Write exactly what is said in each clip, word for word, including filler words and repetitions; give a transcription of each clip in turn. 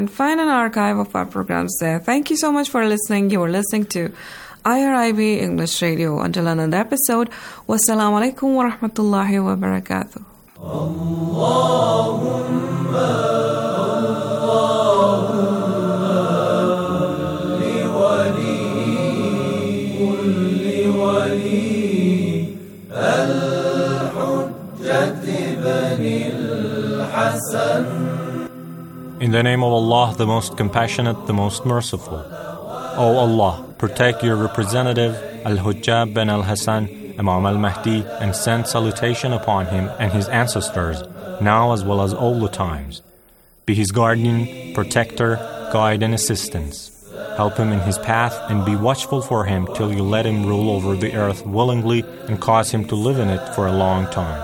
And find an archive of our programs there. Thank you so much for listening. You were listening to I R I B English Radio. Until another episode, wassalamu alaikum wa rahmatullahi wa barakatuh. In the name of Allah, the most compassionate, the most merciful. O Allah, protect your representative, Al-Hujjab bin Al-Hassan, Imam Al-Mahdi, and send salutation upon him and his ancestors, now as well as all the times. Be his guardian, protector, guide, and assistance. Help him in his path and be watchful for him till you let him rule over the earth willingly and cause him to live in it for a long time.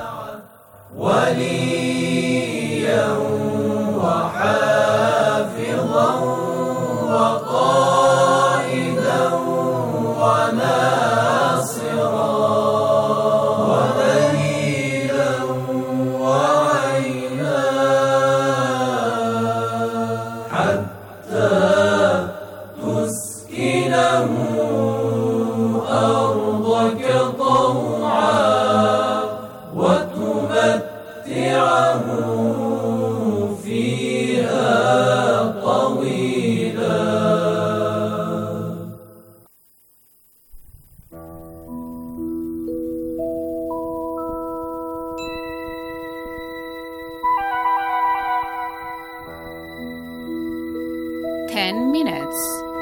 Ten minutes.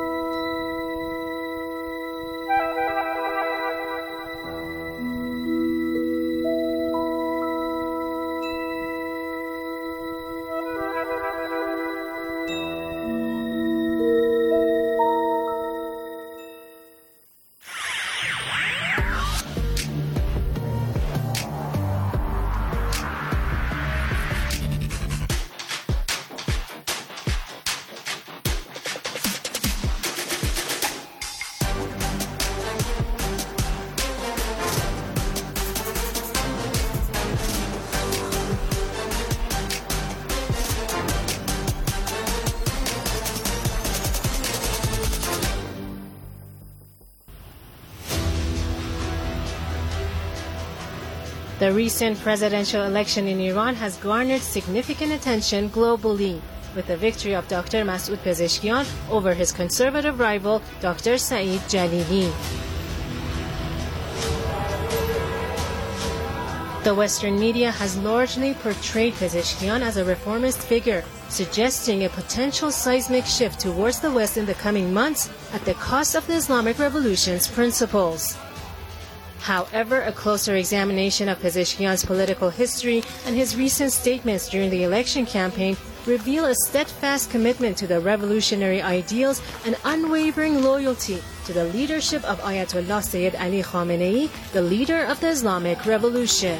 The recent presidential election in Iran has garnered significant attention globally, with the victory of Doctor Masoud Pezeshkian over his conservative rival, Doctor Saeed Jalili. The Western media has largely portrayed Pezeshkian as a reformist figure, suggesting a potential seismic shift towards the West in the coming months at the cost of the Islamic Revolution's principles. However, a closer examination of Pezeshkian's political history and his recent statements during the election campaign reveal a steadfast commitment to the revolutionary ideals and unwavering loyalty to the leadership of Ayatollah Sayyid Ali Khamenei, the leader of the Islamic Revolution.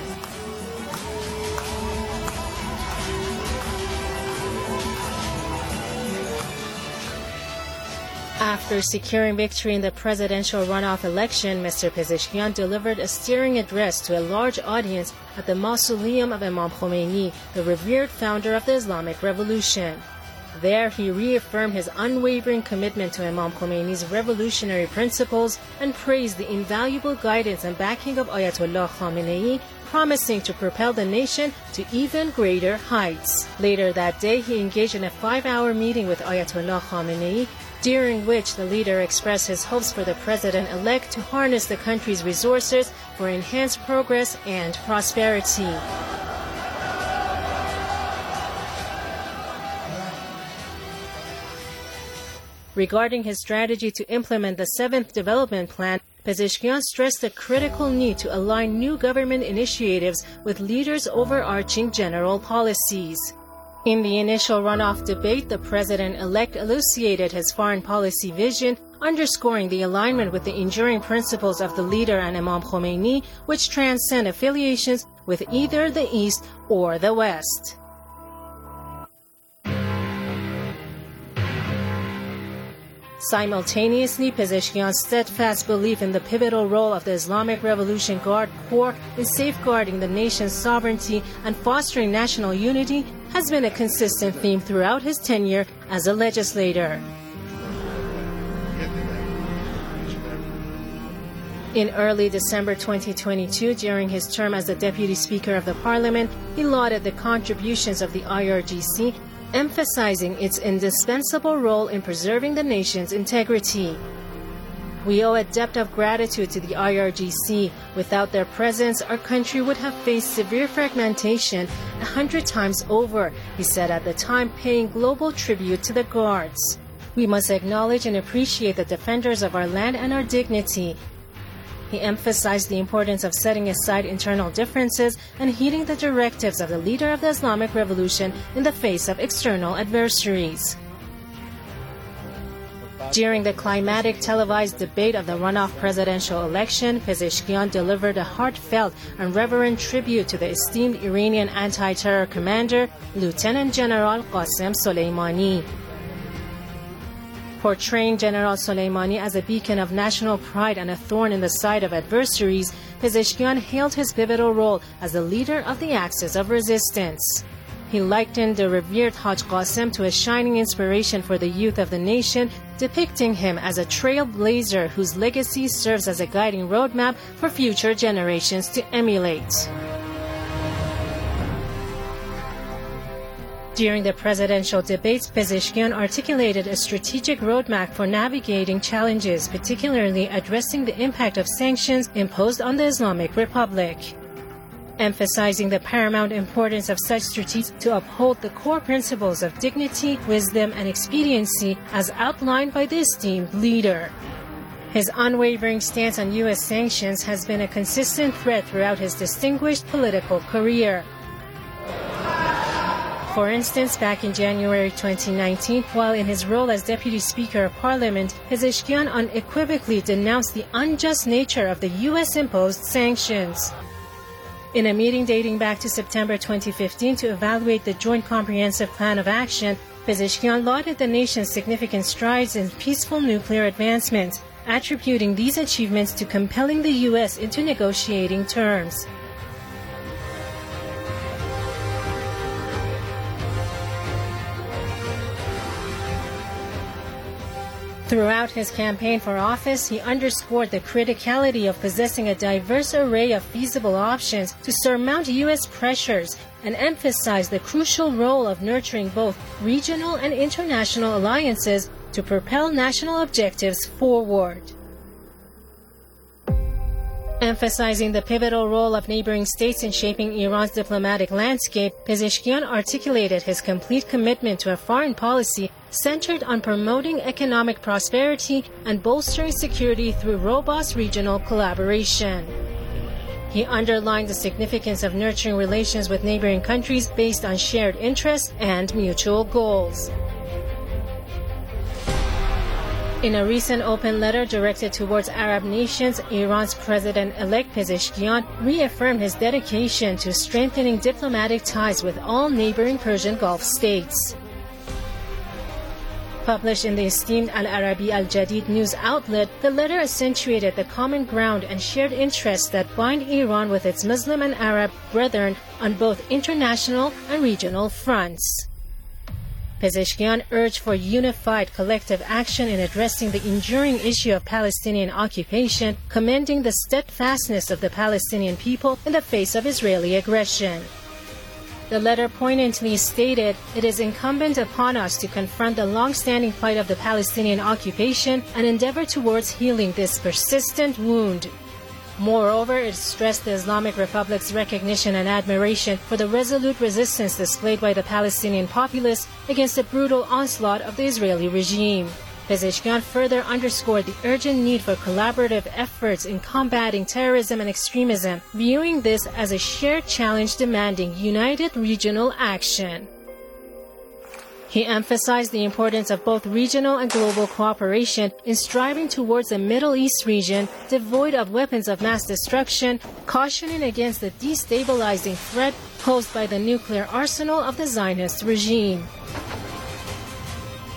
After securing victory in the presidential runoff election, Mister Pezeshkian delivered a stirring address to a large audience at the mausoleum of Imam Khomeini, the revered founder of the Islamic Revolution. There, he reaffirmed his unwavering commitment to Imam Khomeini's revolutionary principles and praised the invaluable guidance and backing of Ayatollah Khamenei, promising to propel the nation to even greater heights. Later that day, he engaged in a five-hour meeting with Ayatollah Khamenei, during which the leader expressed his hopes for the president-elect to harness the country's resources for enhanced progress and prosperity. Regarding his strategy to implement the seventh Development Plan, Pezeshkian stressed the critical need to align new government initiatives with leaders' overarching general policies. In the initial runoff debate, the president-elect elucidated his foreign policy vision, underscoring the alignment with the enduring principles of the leader and Imam Khomeini, which transcend affiliations with either the East or the Simultaneously, Pezeshkian's steadfast belief in the pivotal role of the Islamic Revolution Guard Corps in safeguarding the nation's sovereignty and fostering national unity has been a consistent theme throughout his tenure as a legislator. In early December twenty twenty-two, during his term as the Deputy Speaker of the Parliament, he lauded the contributions of the I R G C, emphasizing its indispensable role in preserving the nation's integrity. We owe a debt of gratitude to the I R G C. Without their presence, our country would have faced severe fragmentation a hundred times over, he said at the time, paying global tribute to the Guards. We must acknowledge and appreciate the defenders of our land and our dignity. He emphasized the importance of setting aside internal differences and heeding the directives of the leader of the Islamic Revolution in the face of external adversaries. During the climatic televised debate of the runoff presidential election, Pezeshkian delivered a heartfelt and reverent tribute to the esteemed Iranian anti-terror commander, Lieutenant General Qasem Soleimani. Portraying General Soleimani as a beacon of national pride and a thorn in the side of adversaries, Pezeshkian hailed his pivotal role as the leader of the Axis of Resistance. He likened the revered Haj Qasem to a shining inspiration for the youth of the nation, depicting him as a trailblazer whose legacy serves as a guiding roadmap for future generations to emulate. During the presidential debates, Pezeshkian articulated a strategic roadmap for navigating challenges, particularly addressing the impact of sanctions imposed on the Islamic Republic. Emphasizing the paramount importance of such strategies to uphold the core principles of dignity, wisdom, and expediency as outlined by the esteemed leader. His unwavering stance on U S sanctions has been a consistent thread throughout his distinguished political career. For instance, back in January twenty nineteen, while in his role as Deputy Speaker of Parliament, Pezeshkian unequivocally denounced the unjust nature of the U S-imposed sanctions. In a meeting dating back to September twenty fifteen to evaluate the Joint Comprehensive Plan of Action, Pezeshkian lauded the nation's significant strides in peaceful nuclear advancement, attributing these achievements to compelling the U S into negotiating terms. Throughout his campaign for office, he underscored the criticality of possessing a diverse array of feasible options to surmount U S pressures and emphasized the crucial role of nurturing both regional and international alliances to propel national objectives forward. Emphasizing the pivotal role of neighboring states in shaping Iran's diplomatic landscape, Pezeshkian articulated his complete commitment to a foreign policy centered on promoting economic prosperity and bolstering security through robust regional collaboration. He underlined the significance of nurturing relations with neighboring countries based on shared interests and mutual goals. In a recent open letter directed towards Arab nations, Iran's President-elect Pezeshkian reaffirmed his dedication to strengthening diplomatic ties with all neighboring Persian Gulf states. Published in the esteemed Al-Arabi Al-Jadid news outlet, the letter accentuated the common ground and shared interests that bind Iran with its Muslim and Arab brethren on both international and regional fronts. Pezeshkian urged for unified collective action in addressing the enduring issue of Palestinian occupation, commending the steadfastness of the Palestinian people in the face of Israeli aggression. The letter poignantly stated, "It is incumbent upon us to confront the long-standing plight of the Palestinian occupation and endeavor towards healing this persistent wound." Moreover, it stressed the Islamic Republic's recognition and admiration for the resolute resistance displayed by the Palestinian populace against the brutal onslaught of the Israeli regime. Pezeshkian further underscored the urgent need for collaborative efforts in combating terrorism and extremism, viewing this as a shared challenge demanding united regional action. He emphasized the importance of both regional and global cooperation in striving towards a Middle East region devoid of weapons of mass destruction, cautioning against the destabilizing threat posed by the nuclear arsenal of the Zionist regime.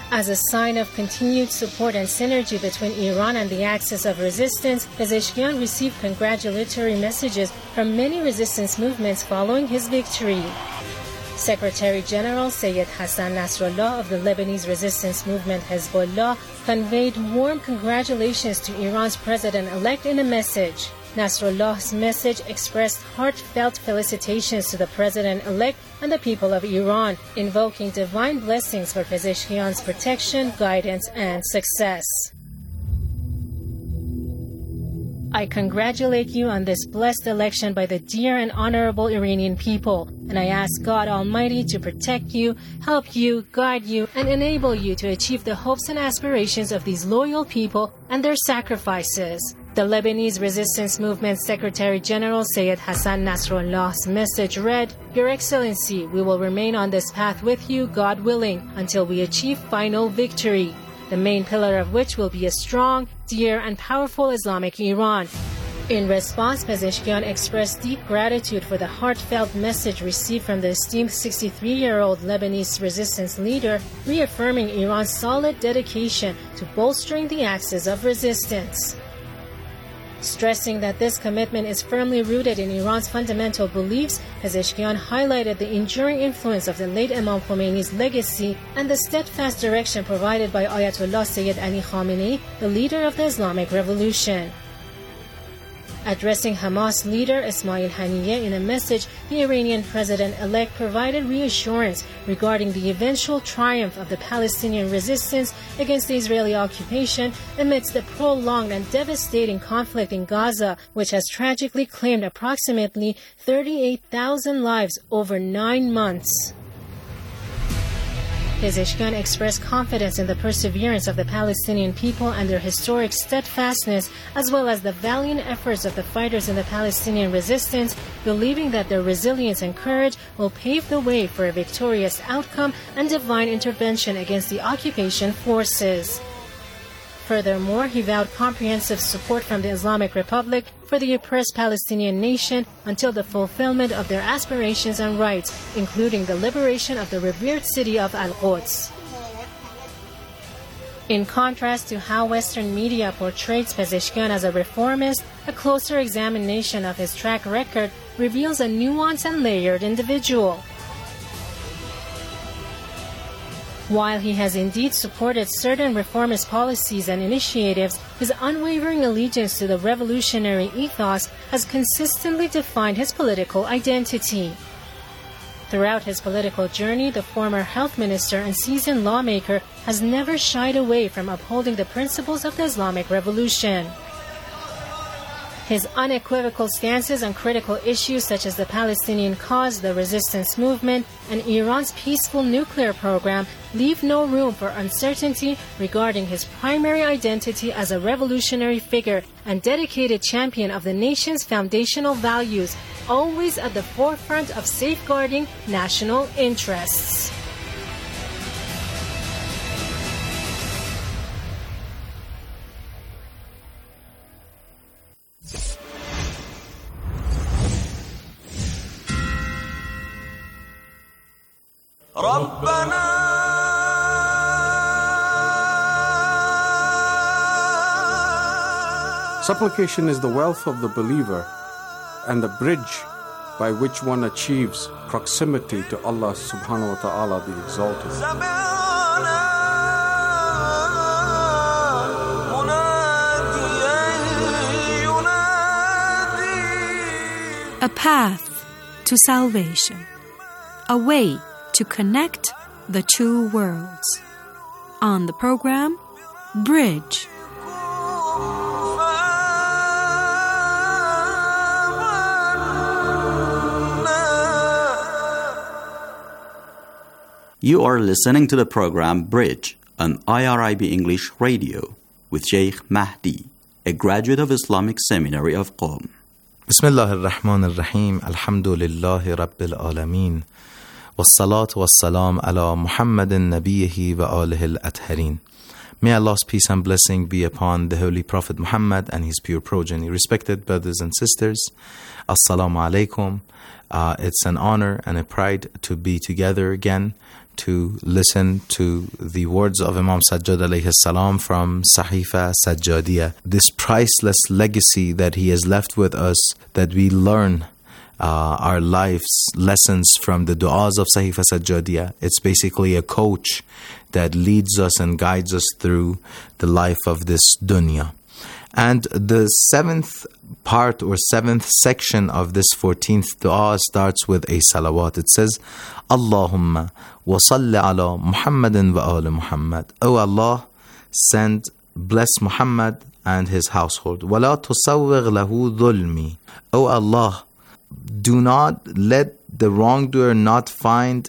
As a sign of continued support and synergy between Iran and the Axis of Resistance, Pezeshkian received congratulatory messages from many resistance movements following his victory. Secretary General Sayyid Hassan Nasrallah of the Lebanese resistance movement Hezbollah conveyed warm congratulations to Iran's president-elect in a message. Nasrallah's message expressed heartfelt felicitations to the president-elect and the people of Iran, invoking divine blessings for Pezeshkian's protection, guidance, and success. I congratulate you on this blessed election by the dear and honorable Iranian people, and I ask God Almighty to protect you, help you, guide you, and enable you to achieve the hopes and aspirations of these loyal people and their sacrifices. The Lebanese Resistance Movement Secretary General Sayyid Hassan Nasrallah's message read, Your Excellency, we will remain on this path with you, God willing, until we achieve final victory, the main pillar of which will be a strong, dear, and powerful Islamic Iran. In response, Pezeshkian expressed deep gratitude for the heartfelt message received from the esteemed sixty-three-year-old Lebanese resistance leader, reaffirming Iran's solid dedication to bolstering the axis of resistance. Stressing that this commitment is firmly rooted in Iran's fundamental beliefs, Pezeshkian highlighted the enduring influence of the late Imam Khomeini's legacy and the steadfast direction provided by Ayatollah Sayyid Ali Khamenei, the leader of the Islamic Revolution. Addressing Hamas leader Ismail Haniyeh in a message, the Iranian president-elect provided reassurance regarding the eventual triumph of the Palestinian resistance against the Israeli occupation amidst the prolonged and devastating conflict in Gaza, which has tragically claimed approximately thirty-eight thousand lives over nine months. Pezeshkian expressed confidence in the perseverance of the Palestinian people and their historic steadfastness, as well as the valiant efforts of the fighters in the Palestinian resistance, believing that their resilience and courage will pave the way for a victorious outcome and divine intervention against the occupation forces. Furthermore, he vowed comprehensive support from the Islamic Republic for the oppressed Palestinian nation until the fulfillment of their aspirations and rights, including the liberation of the revered city of Al-Quds. In contrast to how Western media portrays Pezeshkian as a reformist, a closer examination of his track record reveals a nuanced and layered individual. While he has indeed supported certain reformist policies and initiatives, his unwavering allegiance to the revolutionary ethos has consistently defined his political identity. Throughout his political journey, the former health minister and seasoned lawmaker has never shied away from upholding the principles of the Islamic Revolution. His unequivocal stances on critical issues such as the Palestinian cause, the resistance movement, and Iran's peaceful nuclear program leave no room for uncertainty regarding his primary identity as a revolutionary figure and dedicated champion of the nation's foundational values, always at the forefront of safeguarding national interests. Supplication is the wealth of the believer and the bridge by which one achieves proximity to Allah subhanahu wa ta'ala the Exalted. A path to salvation, a way to connect the two worlds. On the program, Bridge. You are listening to the program Bridge on I R I B English Radio with Sheikh Mahdi, a graduate of Islamic Seminary of Qom. Bismillah ar-Rahman ar-Rahim, alhamdulillahi rabbil alameen, wassalatu wassalam ala Muhammadin nabiyyihi wa alihi al-atharin. May Allah's peace and blessing be upon the Holy Prophet Muhammad and his pure progeny. Respected brothers and sisters, Assalamu alaikum. Uh, it's an honor and a pride to be together again to listen to the words of Imam Sajjad alayhi salam from Sahifa Sajjadiyah. This priceless legacy that he has left with us, that we learn uh, our life's lessons from the du'as of Sahifa Sajjadiyah. It's basically a coach that leads us and guides us through the life of this dunya. And the seventh part or seventh section of this fourteenth dua starts with a salawat. It says, Allahumma wa salli ala Muhammadin wa ala Muhammad. O Allah, send, bless Muhammad and his household. Wa la tusawwigh lahu dhulmi. O Allah, do not let the wrongdoer not find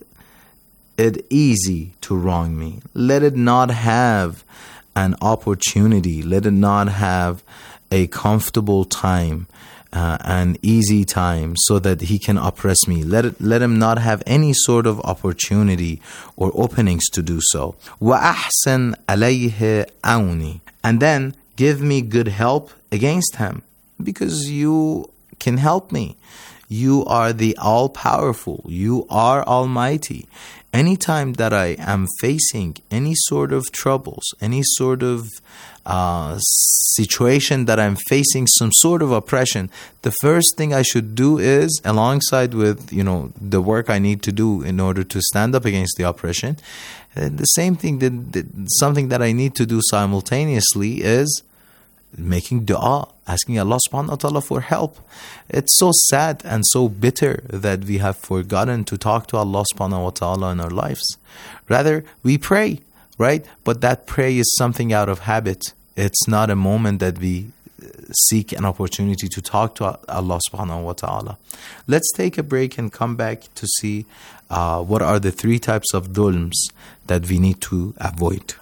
it easy to wrong me. Let it not have an opportunity. Let it not have a comfortable time, uh, an easy time, so that he can oppress me. Let it, let him not have any sort of opportunity or openings to do so. وَأَحْسَنْ عَلَيْهِ أَوْنِي. And then give me good help against him, because you can help me. You are the all-powerful. You are almighty. Anytime that I am facing any sort of troubles, any sort of uh, situation that I'm facing some sort of oppression, the first thing I should do is, alongside with, you know, the work I need to do in order to stand up against the oppression, and the same thing, that, that something that I need to do simultaneously is making dua, asking Allah subhanahu wa ta'ala for help. It's so sad and so bitter that we have forgotten to talk to Allah subhanahu wa ta'ala in our lives. Rather, we pray, right? But that prayer is something out of habit. It's not a moment that we seek an opportunity to talk to Allah subhanahu wa ta'ala. Let's take a break and come back to see uh, what are the three types of dhulms that we need to avoid.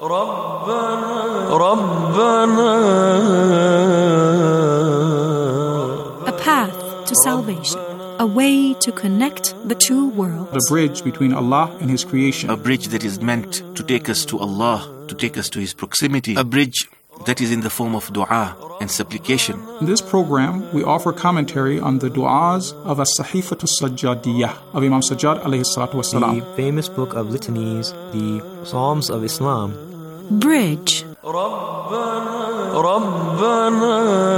A path to salvation, a way to connect the two worlds. The bridge between Allah and His creation. A bridge that is meant to take us to Allah, to take us to His proximity. A bridge that is in the form of dua and supplication. In this program, we offer commentary on the du'as of As-Sahifatu Sajjadiyah of Imam Sajjad alayhi salatu wasalam. The famous book of litanies, the Psalms of Islam. Bridge. ربنا ربنا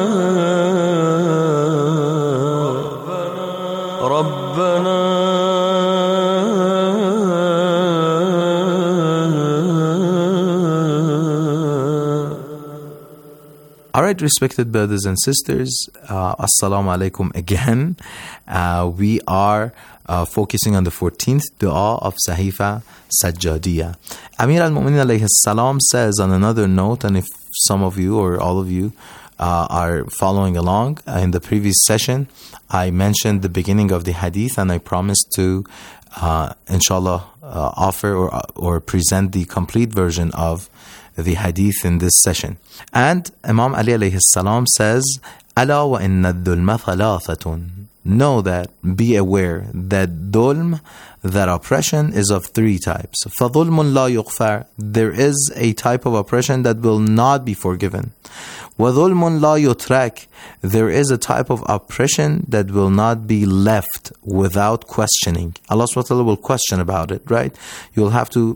ربنا All right, respected brothers and sisters, uh, Assalamu alaikum again. Uh, we are uh, focusing on the fourteenth dua of Sahifa Sajjadiyah. Amir al-Mu'minin alayhi salam says on another note, and if some of you or all of you uh, are following along, uh, in the previous session, I mentioned the beginning of the hadith, and I promised to, uh, inshallah, uh, offer or, or present the complete version of the hadith in this session. And Imam Ali alayhi salam says, Ala wa inna dhulma thalathatun. Know that, be aware that dhulm, that oppression, is of three types. فَظُلْمٌ لَا يُغْفَرْ. There is a type of oppression that will not be forgiven. وَظُلْمٌ لَا يُتْرَكْ. There is a type of oppression that will not be left without questioning. Allah subhanahu wa ta'ala will question about it, right? You'll have to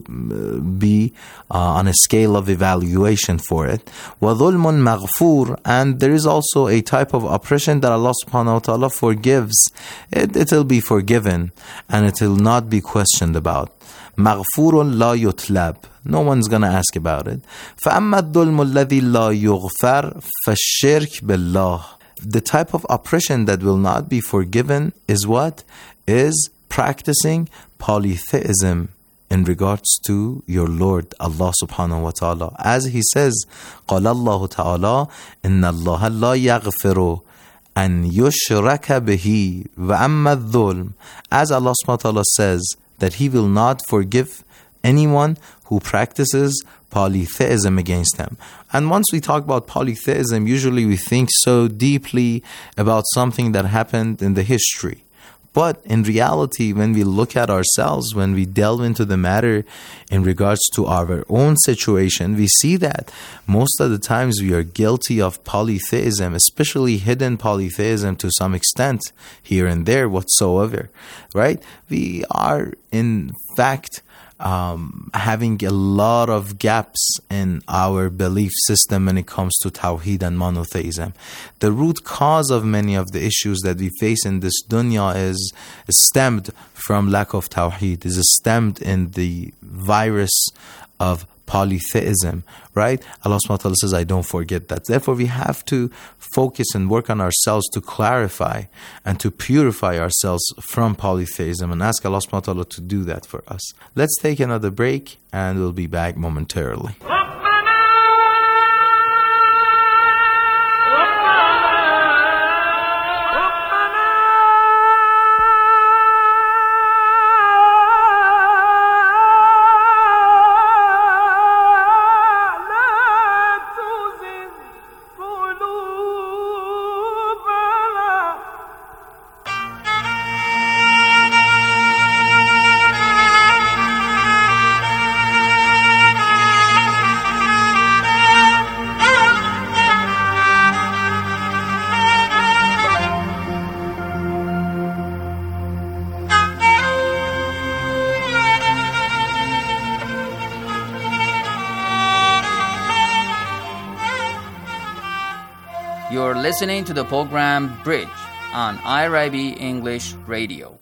be uh, on a scale of evaluation for it. وَظُلْمٌ مَغْفُورٌ. And there is also a type of oppression that Allah subhanahu wa ta'ala forgives. It, it'll be forgiven and it will not be questioned about. مغفور لا يطلب. No one's going to ask about it. فأما الظلم الذي لا يغفر فالشرك بالله. The type of oppression that will not be forgiven is what? Is practicing polytheism in regards to your Lord, Allah subhanahu wa ta'ala. As He says, قال الله تعالى إن الله لا يغفر أن يشرك به وأما الظلم. As Allah subhanahu wa ta'ala says, that He will not forgive anyone who practices polytheism against Him. And once we talk about polytheism, usually we think so deeply about something that happened in the history. But in reality, when we look at ourselves, when we delve into the matter in regards to our own situation, we see that most of the times we are guilty of polytheism, especially hidden polytheism to some extent, here and there whatsoever, right? We are in fact um, having a lot of gaps in our belief system when it comes to Tawheed and monotheism. The root cause of many of the issues that we face in this dunya is, is stemmed from lack of Tawheed, is stemmed in the virus of polytheism, right? Allah subhanahu wa ta'ala says, I don't forget that. Therefore, we have to focus and work on ourselves to clarify and to purify ourselves from polytheism and ask Allah subhanahu wa ta'ala to do that for us. Let's take another break and we'll be back momentarily. You're listening to the program Bridge on I R I B English Radio.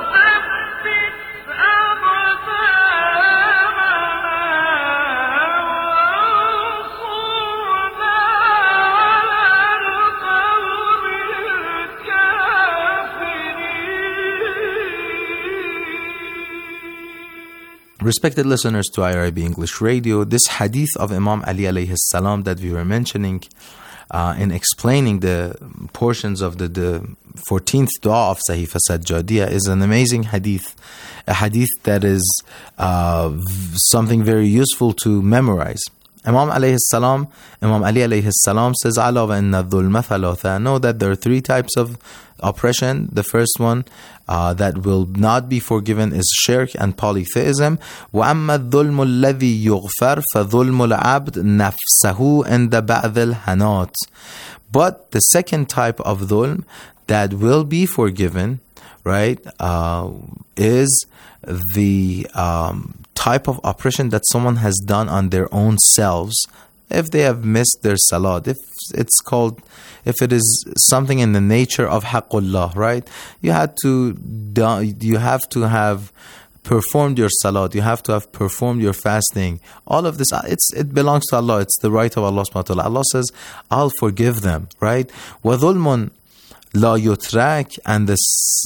Respected listeners to I R I B English Radio, this hadith of Imam Ali alayhi salam that we were mentioning uh, in explaining the portions of the, the fourteenth dua of Sahifa Sajjadiyah is an amazing hadith, a hadith that is uh, something very useful to memorize. Imam alayhi salam, Imam Ali alayhi salam says, "Ala wa inna dhulma thalatha." Know that there are three types of oppression. The first one uh, that will not be forgiven is shirk and polytheism. وَأَمَّا الظُّلْمُ الَّذِي يُغْفَرْ فَظُلْمُ الْعَبْدِ نَفْسَهُ عِنْدَ بَعْضِ الْحَنَاتِ. But the second type of dhulm that will be forgiven, right, uh, is the um, type of oppression that someone has done on their own selves. If they have missed their salat, if it's called, if it is something in the nature of haqqullah, right? You had to, you have to have performed your salat. You have to have performed your fasting. All of this, it's it belongs to Allah. It's the right of Allah subhanahu wa ta'ala. Allah says, I'll forgive them, right? وَظُلْمٌ لَا يُتْرَكْ. And the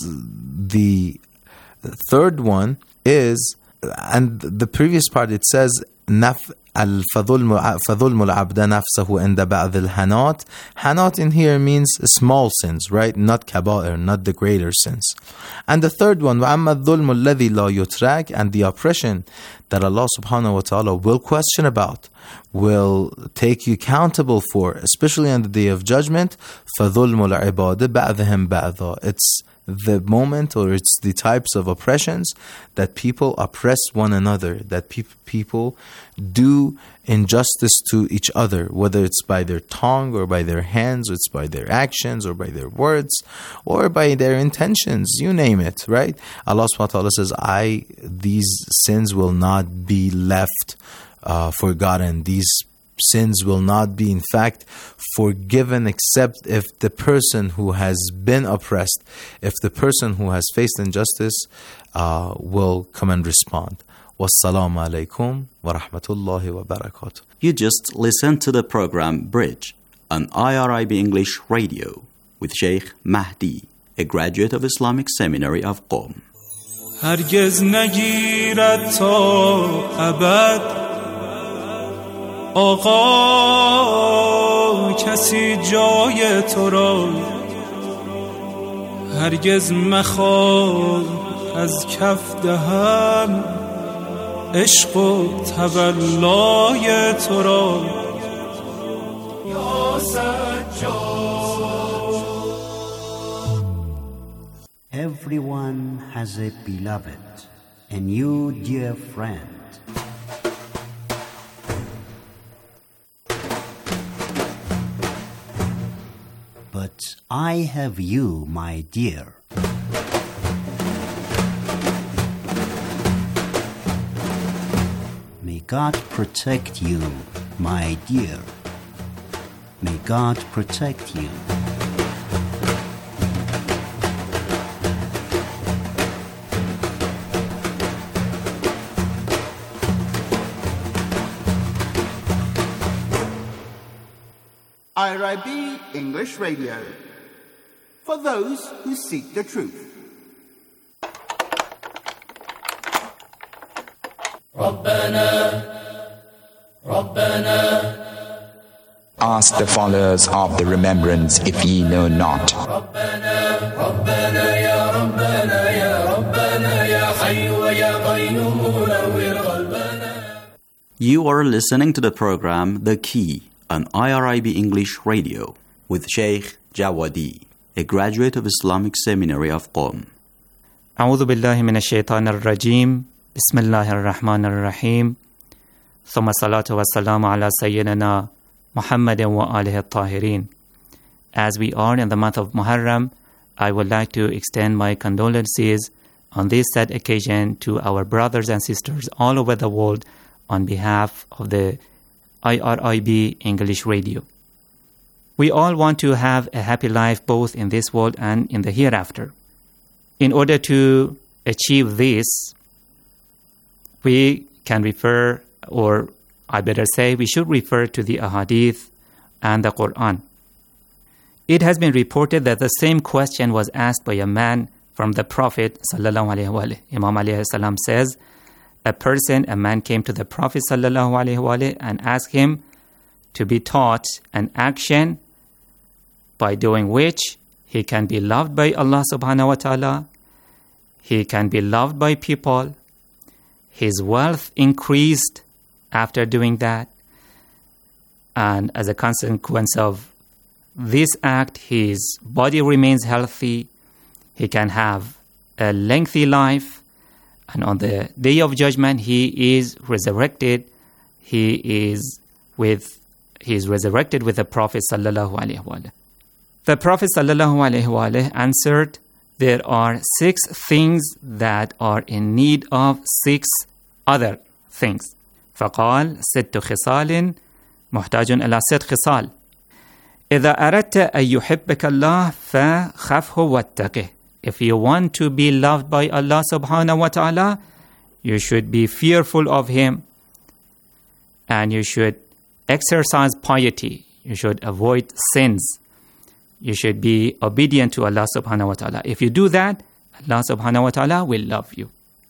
the third one is, and the previous part it says, نَفْ فَظُلْمُ الْعَبْدَ نَفْسَهُ عِنْدَ بَعْضِ الْحَنَاتِ. Hanat in here means small sins, right? Not kaba'ir, not the greater sins. And the third one, وَأَمَّا الظُّلْمُ الَّذِي لَا يُتْرَكْ. And the oppression that Allah subhanahu wa ta'ala will question about, will take you accountable for, especially on the Day of Judgment. فَظُلْمُ الْعِبَادِ بَعْضِهِمْ بَعْضًا. It's the moment, or it's the types of oppressions that people oppress one another, that pe- people do injustice to each other, whether it's by their tongue or by their hands, or it's by their actions or by their words or by their intentions, you name it, right? Allah subhanahu wa ta'ala says, I, these sins will not be left uh, forgotten. These sins will not be, in fact, forgiven except if the person who has been oppressed, if the person who has faced injustice uh, will come and respond. Wassalamu alaikum wa rahmatullahi wa barakatuh. You just listened to the program Bridge on I R I B English Radio with Sheikh Mahdi, a graduate of Islamic Seminary of Qom. هرگز نگیرد تا ابد آقا کسی جای تو را، هرگز مخواه از کف دهم عشق و تولای تو را. یا سجاد. Everyone has a beloved, and you, dear friend, but I have you, my dear. God protect you, my dear. May God protect you. I R I B English Radio, for those who seek the truth. Ask the followers of the remembrance if ye know not. You are listening to the program The Key on I R I B English Radio with Sheikh Jawadi, a graduate of Islamic Seminary of Qom. أعوذ بالله من الشيطان الرجيم بسم الله الرحمن الرحيم ثم الصلاة والسلام على سيدنا محمد وآله الطاهرين. As we are in the month of Muharram, I would like to extend my condolences on this sad occasion to our brothers and sisters all over the world on behalf of the I R I B English Radio. We all want to have a happy life both in this world and in the hereafter. In order to achieve this, we can refer, or I better say, we should refer to the Ahadith and the Quran. It has been reported that the same question was asked by a man from the Prophet sallallahu alaihi wasallam. Imam alayhi salam says, a person, a man came to the Prophet sallallahu alaihi wasallam and asked him to be taught an action by doing which he can be loved by Allah subhanahu wa ta'ala, he can be loved by people, his wealth increased after doing that, and as a consequence of this act, his body remains healthy, he can have a lengthy life, and on the day of judgment, he is resurrected. He is with, he is resurrected with the Prophet sallallahu alaihi wasallam. The Prophet sallallahu alaihi wasallam answered, there are six things that are in need of six other things. فقال ست خصال محتاج إلى ست خصال. إذا أردت أن يحبك الله فخفه واتقه. If you want to be loved by Allah subhanahu wa ta'ala, you should be fearful of Him and you should exercise piety. You should avoid sins. You should be obedient to Allah subhanahu wa ta'ala. If you do that, Allah subhanahu wa ta'ala will love you.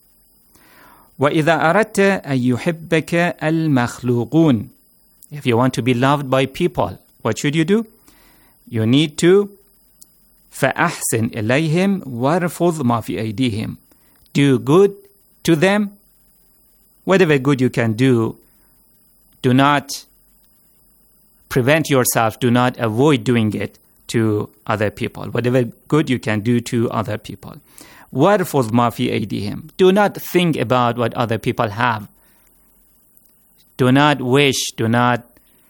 وَإِذَا أَرَدْتَ أَن يُحِبَّكَ الْمَخْلُوقُونَ. If you want to be loved by people, what should you do? You need to فَأَحْسِنْ إِلَيْهِمْ وَارْفُضْ مَا فِي أَيْدِيهِمْ. Do good to them. Whatever good you can do, do not prevent yourself, do not avoid doing it to other people. Whatever good you can do to other people. وَارْفُضْ مَا فِي أَيْدِيهِمْ. Do not think about what other people have. Do not wish, do not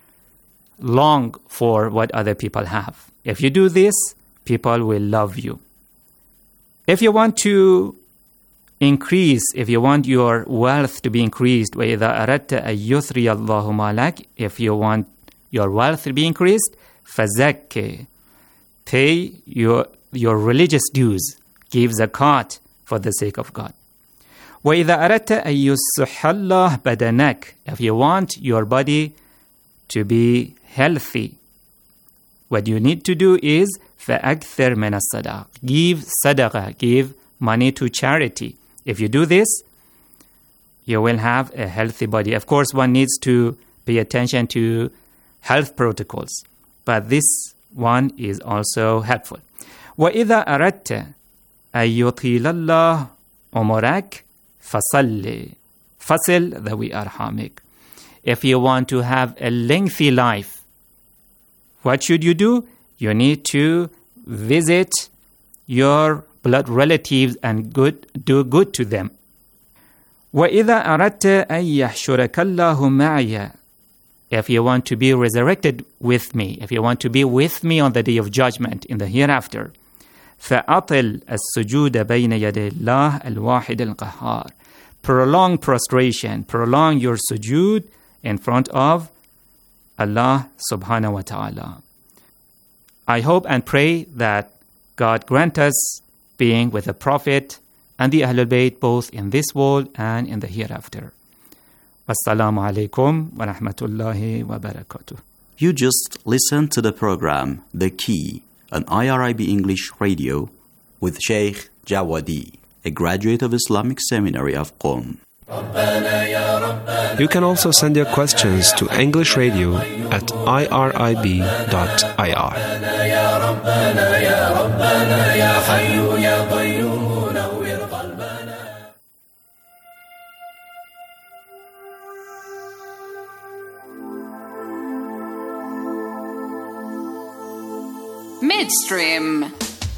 long for what other people have. If you do this, people will love you. If you want to increase, if you want your wealth to be increased, وَإِذَا أَرَدْتَ أَن يُثْرِيَ اللَّهُ مَالَكَ. If you want your wealth to be increased, فَزَكِّ. Pay your, your religious dues. Give zakat for the sake of God. وَإِذَا أَرَدْتَ أَن يُصِحَّ اللَّهُ بَدَنَكَ. If you want your body to be healthy, what you need to do is فَأَكْثِرْ مِنَ الصَّدَقَةِ. Give sadaqah, give money to charity. If you do this, you will have a healthy body. Of course, one needs to pay attention to health protocols, but this one is also helpful. وَإِذَا أَرَدْتَ أَن يُطِيلَ اللَّهُ أُمُرَكَ فَصَلِّ فَصِلْ ذَوِي أَرْحَامِكَ. If you want to have a lengthy life, what should you do? You need to visit your blood relatives and good, do good to them. وَإِذَا أَرَدْتَ أَن يَحْشُرَكَ اللَّهُ مَعِيَ. If you want to be resurrected with me, if you want to be with me on the day of judgment in the hereafter, فَأَطِلْ السُّجُودَ بَيْنَ يَدَيْ اللَّهِ الْوَاحِدِ الْقَهَّارِ. prolong prostration, prolong your sujood in front of Allah subhanahu wa ta'ala. I hope and pray that God grant us being with the Prophet and the Ahlul Bayt both in this world and in the hereafter. Assalamu alaikum wa rahmatullahi wa barakatuh. You just listened to the program The Key on I R I B English Radio with Sheikh Jawadi, a graduate of Islamic Seminary of Qom. You can also send your questions to English Radio at I R I B dot I R. Midstream.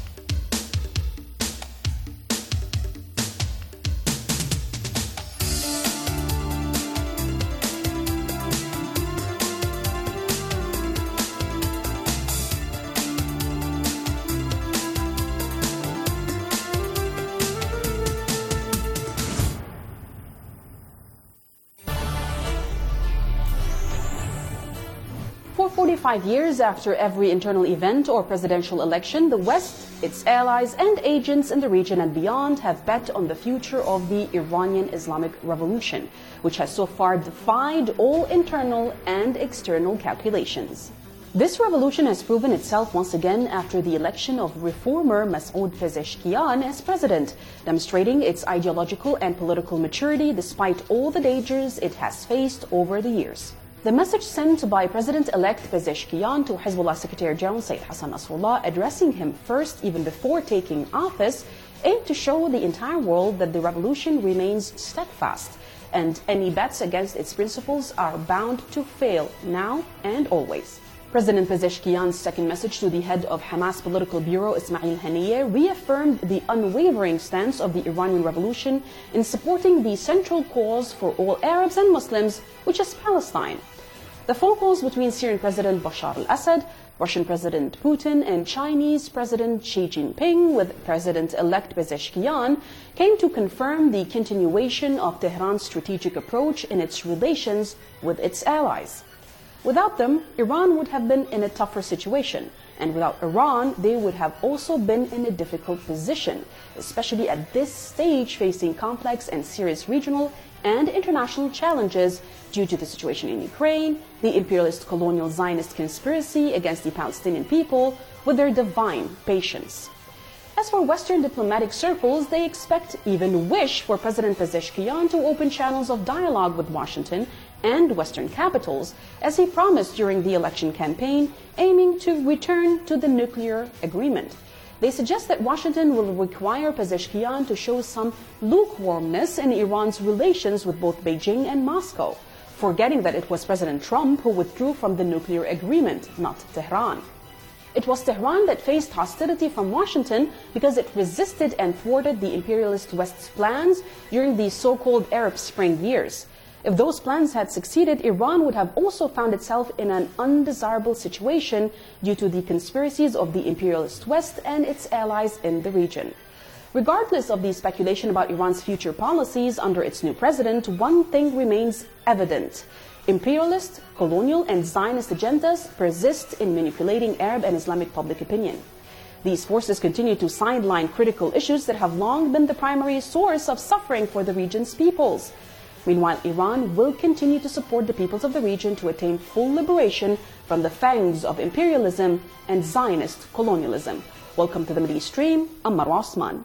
forty-five years after every internal event or presidential election, the West, its allies and agents in the region and beyond have bet on the future of the Iranian Islamic Revolution, which has so far defied all internal and external calculations. This revolution has proven itself once again after the election of reformer Masoud Pezeshkian as president, demonstrating its ideological and political maturity despite all the dangers it has faced over the years. The message sent by President-elect Pezeshkian to Hezbollah Secretary General Sayyid Hassan Nasrallah, addressing him first even before taking office, aimed to show the entire world that the revolution remains steadfast and any bets against its principles are bound to fail now and always. President Pezeshkian's second message to the head of Hamas Political Bureau, Ismail Haniyeh, reaffirmed the unwavering stance of the Iranian Revolution in supporting the central cause for all Arabs and Muslims, which is Palestine. The phone calls between Syrian President Bashar al-Assad, Russian President Putin, and Chinese President Xi Jinping with President-elect Pezeshkian came to confirm the continuation of Tehran's strategic approach in its relations with its allies. Without them, Iran would have been in a tougher situation, and without Iran, they would have also been in a difficult position, especially at this stage facing complex and serious regional and international challenges due to the situation in Ukraine, the imperialist colonial Zionist conspiracy against the Palestinian people, with their divine patience. As for Western diplomatic circles, they expect, even wish, for President Pezeshkian to open channels of dialogue with Washington and Western capitals, as he promised during the election campaign, aiming to return to the nuclear agreement. They suggest that Washington will require Pezeshkian to show some lukewarmness in Iran's relations with both Beijing and Moscow, forgetting that it was President Trump who withdrew from the nuclear agreement, not Tehran. It was Tehran that faced hostility from Washington because it resisted and thwarted the imperialist West's plans during the so-called Arab Spring years. If those plans had succeeded, Iran would have also found itself in an undesirable situation due to the conspiracies of the imperialist West and its allies in the region. Regardless of the speculation about Iran's future policies under its new president, one thing remains evident. Imperialist, colonial, and Zionist agendas persist in manipulating Arab and Islamic public opinion. These forces continue to sideline critical issues that have long been the primary source of suffering for the region's peoples. Meanwhile, Iran will continue to support the peoples of the region to attain full liberation from the fangs of imperialism and Zionist colonialism. Welcome to the Middle East Stream. I'm Marwa Osman.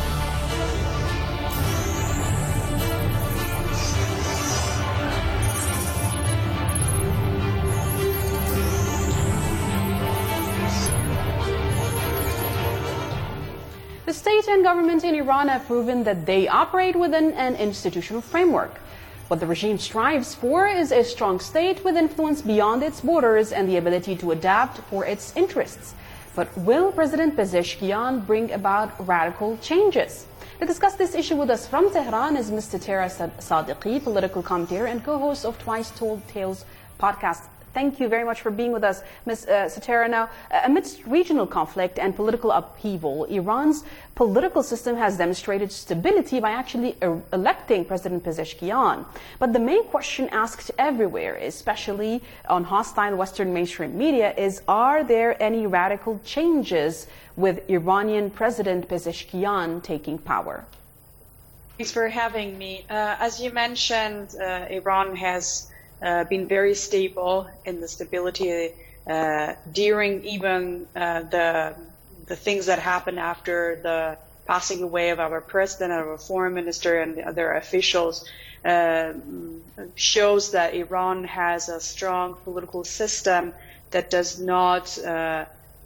The state and government in Iran have proven that they operate within an institutional framework. What the regime strives for is a strong state with influence beyond its borders and the ability to adapt for its interests. But will President Pezeshkian bring about radical changes? To discuss this issue with us from Tehran is Mister Tara Sadiqi, political commentator and co-host of Twice Told Tales podcast. thank you very much for being with us, Miz Uh, Satara. Now, uh, amidst regional conflict and political upheaval, Iran's political system has demonstrated stability by actually er- electing President Pezeshkian. But the main question asked everywhere, especially on hostile Western mainstream media, is are there any radical changes with Iranian President Pezeshkian taking power? Thanks for having me. Uh, as you mentioned, uh, Iran has uh, been very stable in the stability uh, during even uh, the the things that happened after the passing away of our president, our foreign minister, and the other officials. Uh, shows that Iran has a strong political system that does not uh,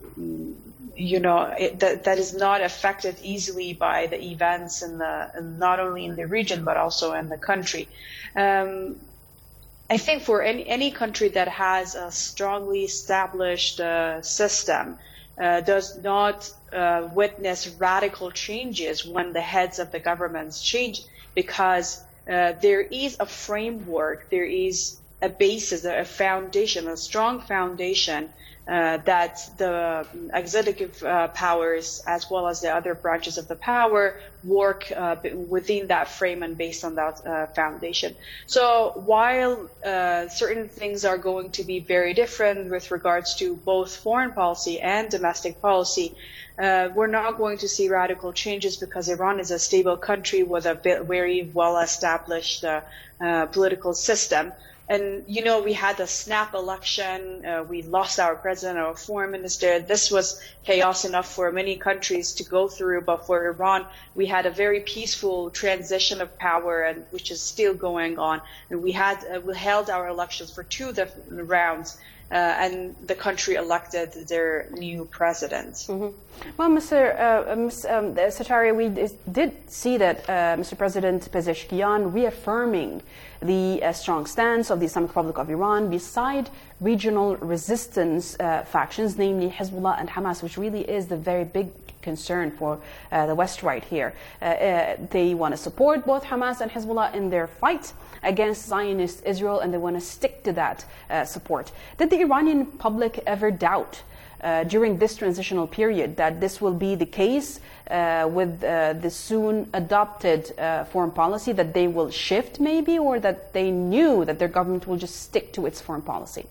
you know, it, that, that is not affected easily by the events in the, in not only in the region, but also in the country. Um, I think for any, any country that has a strongly established uh, system uh, does not uh, witness radical changes when the heads of the governments change, because uh, there is a framework, there is a basis, a foundation, a strong foundation Uh, that the executive uh, powers, as well as the other branches of the power, work uh, within that frame and based on that uh, foundation. So while uh, certain things are going to be very different with regards to both foreign policy and domestic policy, uh, we're not going to see radical changes because Iran is a stable country with a very well-established uh, uh, political system. And, you know, we had a snap election. Uh, we lost our president, our foreign minister. This was chaos enough for many countries to go through. But for Iran, we had a very peaceful transition of power, and which is still going on. And we had uh, we held our elections for two different rounds. Uh, and the country elected their new president. Mm-hmm. Well, Mister Uh, Miz Um, Satari, we did see that uh, Mister President Pezeshkian reaffirming the uh, strong stance of the Islamic Republic of Iran beside regional resistance uh, factions, namely Hezbollah and Hamas, which really is the very big concern for uh, the West right here. Uh, uh, they want to support both Hamas and Hezbollah in their fight against Zionist Israel, and they want to stick to that uh, support. Did the Iranian public ever doubt uh, during this transitional period that this will be the case uh, with uh, the soon adopted uh, foreign policy, that they will shift maybe, or that they knew that their government will just stick to its foreign policy?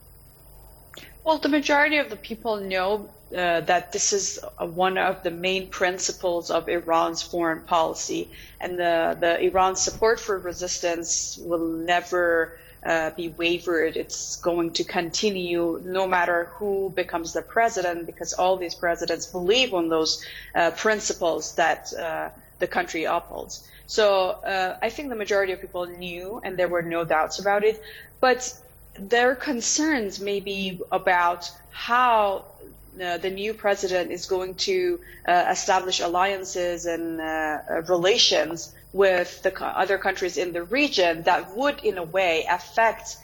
Well, the majority of the people know uh, that this is uh, one of the main principles of Iran's foreign policy, and the, the Iran's support for resistance will never uh, be wavered. It's going to continue no matter who becomes the president, because all these presidents believe on those uh, principles that uh, the country upholds. So uh, I think the majority of people knew, and there were no doubts about it, but their concerns may be about how uh, the new president is going to uh, establish alliances and uh, relations with the co- other countries in the region that would, in a way, affect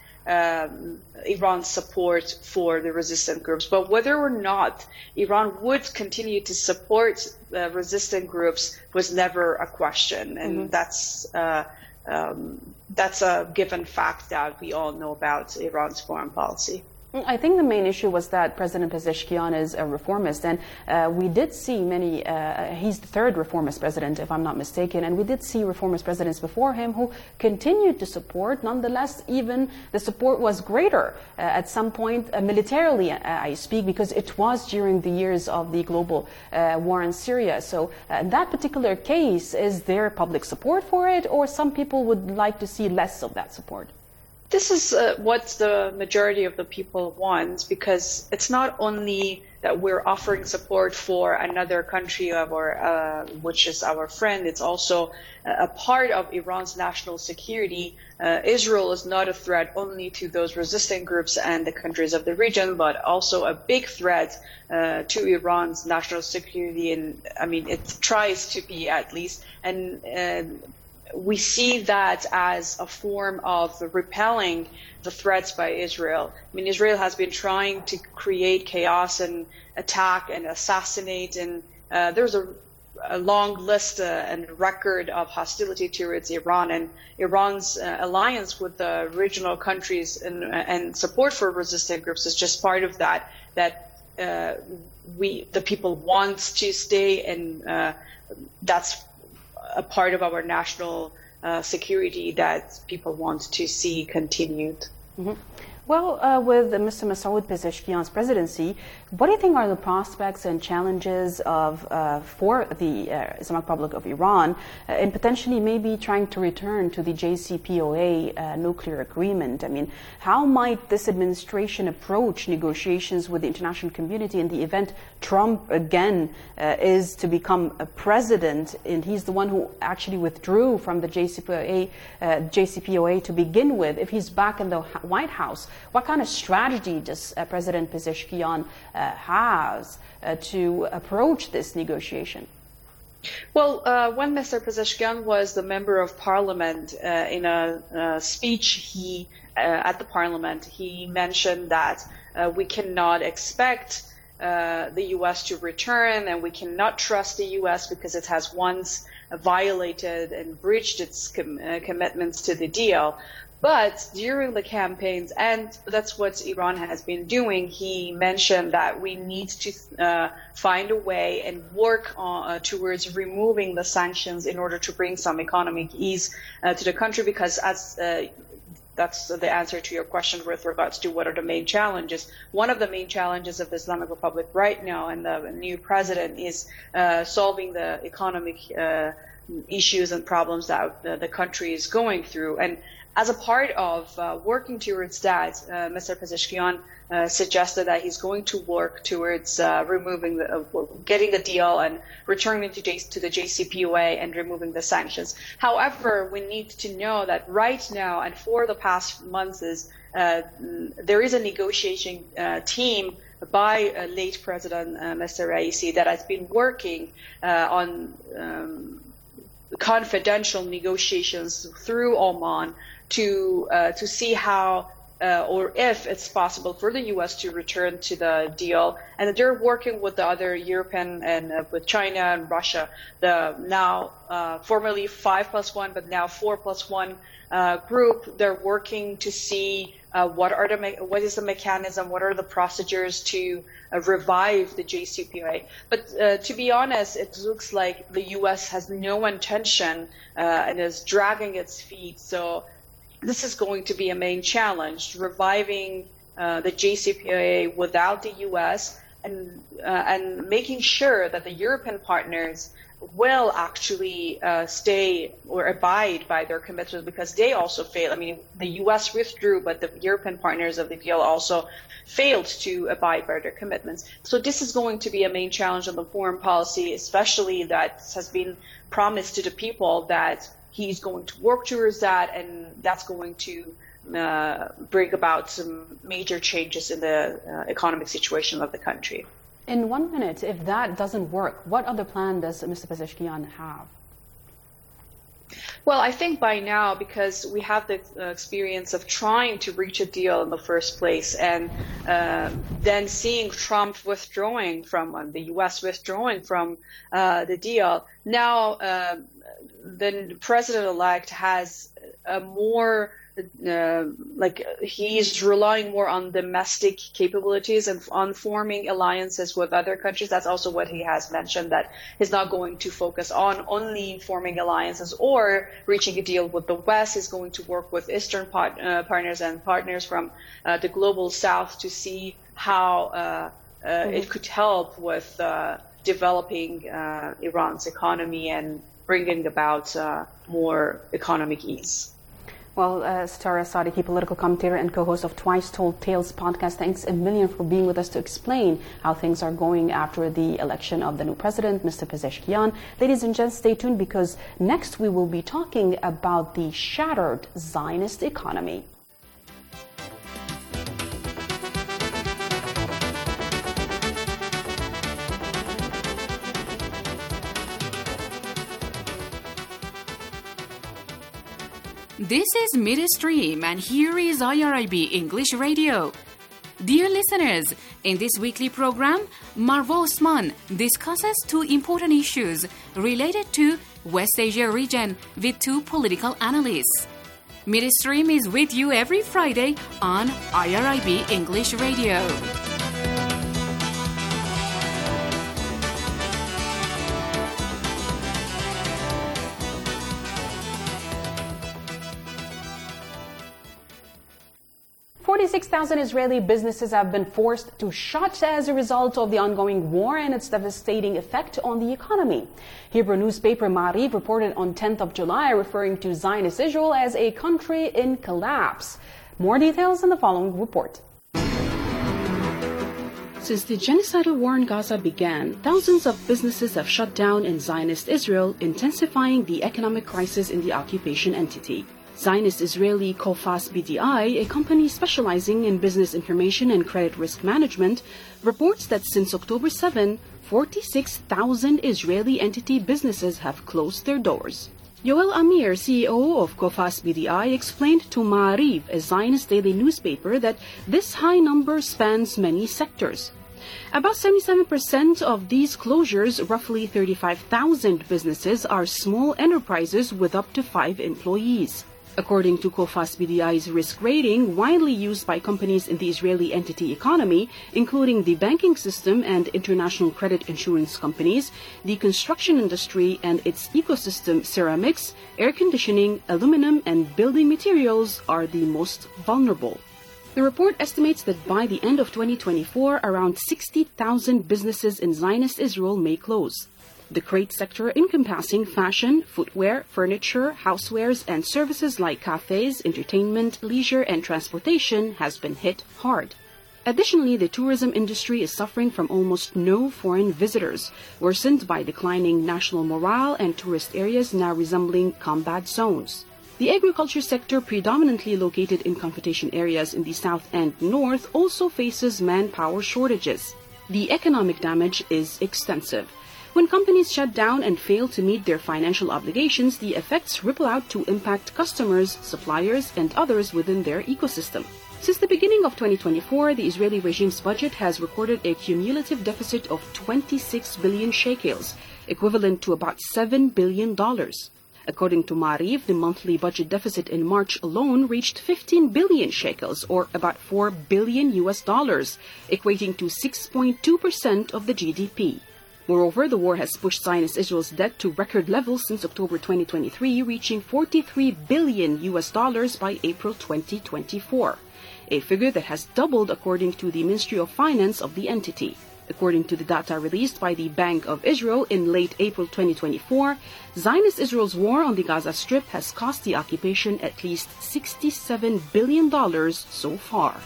um, Iran's support for the resistant groups. But whether or not Iran would continue to support uh, resistant groups was never a question, and mm-hmm. that's uh, Um, that's a given fact that we all know about Iran's foreign policy. I think the main issue was that President Pezeshkian is a reformist, and uh, we did see many, uh, he's the third reformist president, if I'm not mistaken, and we did see reformist presidents before him who continued to support. Nonetheless, even the support was greater uh, at some point, uh, militarily, uh, I speak, because it was during the years of the global uh, war in Syria. So uh, in that particular case, is there public support for it, or some people would like to see less of that support? This is uh, what the majority of the people want, because it's not only that we're offering support for another country of our, uh, which is our friend, it's also a part of Iran's national security. Uh, Israel is not a threat only to those resistant groups and the countries of the region, but also a big threat uh, to Iran's national security. And I mean, it tries to be, at least. And uh, we see that as a form of repelling the threats by Israel. I mean, Israel has been trying to create chaos and attack and assassinate, and uh, there's a a long list uh, and record of hostility towards Iran, and Iran's uh, alliance with the regional countries and, and support for resistant groups is just part of that. That uh, we, the people, want to stay, and uh, that's a part of our national uh, security that people want to see continued. Mm-hmm. Well, uh, with Mister Masoud Pezeshkian's presidency, what do you think are the prospects and challenges of uh, for the uh, Islamic Republic of Iran uh, in potentially maybe trying to return to the J C P O A uh, nuclear agreement? I mean, how might this administration approach negotiations with the international community in the event Trump again uh, is to become a president, and he's the one who actually withdrew from the J C P O A, uh, J C P O A to begin with? If he's back in the White House, what kind of strategy does uh, President Pezeshkian uh, has uh, to approach this negotiation? Well, uh, when Mister Pezeshkian was the member of parliament, uh, in a uh, speech he uh, at the parliament, he mentioned that uh, we cannot expect uh, the U S to return, and we cannot trust the U S because it has once violated and breached its com- uh, commitments to the deal. But during the campaigns, and that's what Iran has been doing, he mentioned that we need to uh, find a way and work on, uh, towards removing the sanctions in order to bring some economic ease uh, to the country, because as uh, that's the answer to your question with regards to what are the main challenges. One of the main challenges of the Islamic Republic right now and the new president is uh, solving the economic uh, issues and problems that uh, the country is going through. And as a part of uh, working towards that, uh, Mister Pezeshkian uh, suggested that he's going to work towards uh, removing, the, uh, getting the deal and returning to, J- to the J C P O A and removing the sanctions. However, we need to know that right now and for the past months, is, uh, there is a negotiation uh, team by uh, late President uh, Mister Raisi that has been working uh, on um, confidential negotiations through Oman to uh, to see how uh, or if it's possible for the U S to return to the deal. And they're working with the other European and uh, with China and Russia, the now uh, formerly five plus one, but now four plus one uh, group. They're working to see uh, what are the me- what is the mechanism, what are the procedures to uh, revive the J C P O A. But uh, to be honest, it looks like the U S has no intention uh, and is dragging its feet. So this is going to be a main challenge, reviving uh, the J C P O A without the U S and uh, and making sure that the European partners will actually uh, stay or abide by their commitments, because they also failed. I mean, the U S withdrew, but the European partners of the deal also failed to abide by their commitments. So this is going to be a main challenge on the foreign policy, especially that has been promised to the people that he's going to work towards that, and that's going to uh, bring about some major changes in the uh, economic situation of the country. In one minute, if that doesn't work, what other plan does Mister Pezeshkian have? Well, I think by now, because we have the uh, experience of trying to reach a deal in the first place, and uh, then seeing Trump withdrawing from uh, the U S withdrawing from uh, the deal, now uh, the president-elect has a more Uh, like he's relying more on domestic capabilities and on forming alliances with other countries. That's also what he has mentioned, that he's not going to focus on only forming alliances or reaching a deal with the West. He's going to work with Eastern part, uh, partners and partners from uh, the global South to see how uh, uh, mm-hmm. it could help with uh, developing uh, Iran's economy and bringing about uh, more economic ease. Well, uh, Sitara Sadiqi, political commentator and co-host of Twice Told Tales podcast, thanks a million for being with us to explain how things are going after the election of the new president, Mister Pezeshkian. Ladies and gents, stay tuned, because next we will be talking about the shattered Zionist economy. This is Midstream, and here is I R I B English Radio. Dear listeners, in this weekly program, Marwa Osman discusses two important issues related to West Asia region with two political analysts. Midstream is with you every Friday on I R I B English Radio. forty-six thousand Israeli businesses have been forced to shut as a result of the ongoing war and its devastating effect on the economy. Hebrew newspaper Ma'ariv reported on tenth of July, referring to Zionist Israel as a country in collapse. More details in the following report. Since the genocidal war in Gaza began, thousands of businesses have shut down in Zionist Israel, intensifying the economic crisis in the occupation entity. Zionist Israeli Kofas B D I, a company specializing in business information and credit risk management, reports that since October seventh, forty-six thousand Israeli entity businesses have closed their doors. Yoel Amir, C E O of Kofas B D I, explained to Ma'ariv, a Zionist daily newspaper, that this high number spans many sectors. About seventy-seven percent of these closures, roughly thirty-five thousand businesses, are small enterprises with up to five employees. According to Kofas B D I's risk rating, widely used by companies in the Israeli entity economy, including the banking system and international credit insurance companies, the construction industry and its ecosystem, ceramics, air conditioning, aluminum, and building materials are the most vulnerable. The report estimates that by the end of twenty twenty-four, around sixty thousand businesses in Zionist Israel may close. The crate sector, encompassing fashion, footwear, furniture, housewares, and services like cafes, entertainment, leisure, and transportation, has been hit hard. Additionally, the tourism industry is suffering from almost no foreign visitors, worsened by declining national morale and tourist areas now resembling combat zones. The agriculture sector, predominantly located in confrontation areas in the south and north, also faces manpower shortages. The economic damage is extensive. When companies shut down and fail to meet their financial obligations, the effects ripple out to impact customers, suppliers, and others within their ecosystem. Since the beginning of twenty twenty-four, the Israeli regime's budget has recorded a cumulative deficit of twenty-six billion shekels, equivalent to about seven billion dollars. According to Ma'ariv, the monthly budget deficit in March alone reached fifteen billion shekels, or about four billion U S dollars, equating to six point two percent of the G D P. Moreover, the war has pushed Zionist Israel's debt to record levels since October twenty twenty-three, reaching forty-three billion U S dollars by April twenty twenty-four, a figure that has doubled according to the Ministry of Finance of the entity. According to the data released by the Bank of Israel in late April twenty twenty-four, Zionist Israel's war on the Gaza Strip has cost the occupation at least sixty-seven billion dollars so far.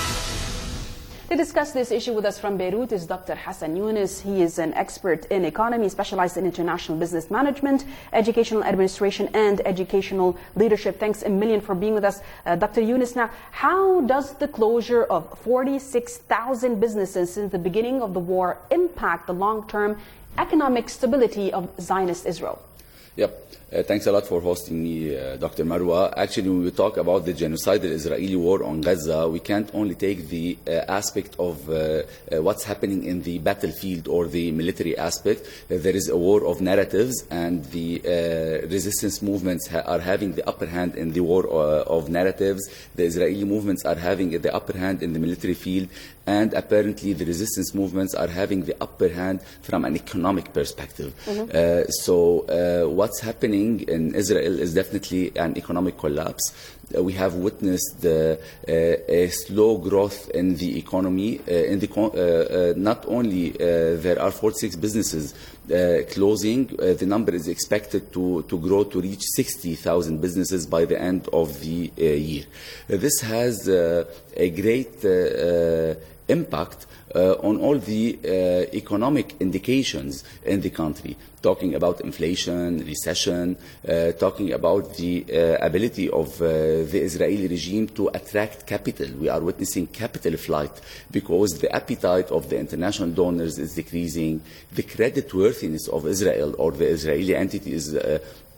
To discuss this issue with us from Beirut is Doctor Hassan Yunus. He is an expert in economy, specialized in international business management, educational administration, and educational leadership. Thanks a million for being with us, uh, Doctor Yunus. Now, how does the closure of forty-six thousand businesses since the beginning of the war impact the long-term economic stability of Zionist Israel? Yep. Uh, thanks a lot for hosting me, uh, Doctor Marwa. Actually, when we talk about the genocidal Israeli war on Gaza, we can't only take the uh, aspect of uh, uh, what's happening in the battlefield or the military aspect. Uh, there is a war of narratives, and the uh, resistance movements ha- are having the upper hand in the war uh, of narratives. The Israeli movements are having the upper hand in the military field, and apparently the resistance movements are having the upper hand from an economic perspective. Mm-hmm. Uh, so uh, what's happening in Israel is definitely an economic collapse. Uh, we have witnessed uh, uh, a slow growth in the economy. Uh, in the con- uh, uh, not only uh, there are forty-six businesses uh, closing, uh, the number is expected to, to grow to reach sixty thousand businesses by the end of the uh, year. Uh, this has uh, a great uh, uh, impact uh, on all the uh, economic indications in the country, talking about inflation, recession, uh, talking about the uh, ability of uh, the Israeli regime to attract capital. We are witnessing capital flight because the appetite of the international donors is decreasing. The creditworthiness of Israel or the Israeli entity is uh,